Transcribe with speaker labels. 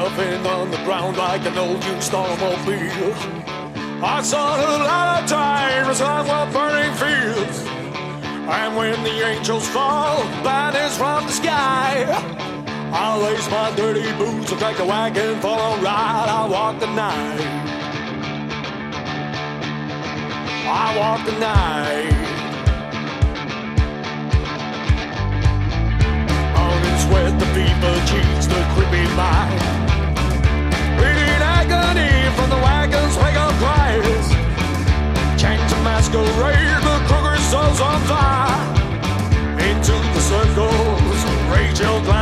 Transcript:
Speaker 1: puffing on the ground like an old used automobile. I saw a lot of times on what burning fields. And when the angels fall, lightnings from the sky, I'll lace my dirty boots and take a wagon for a ride. I walk the night. I walk the night. With the fever cheats, the creepy mind, reading agony from the wagon's wake-up cries. Chains of masquerade, the crooked souls on fire. Into the circles, Rachel Klein.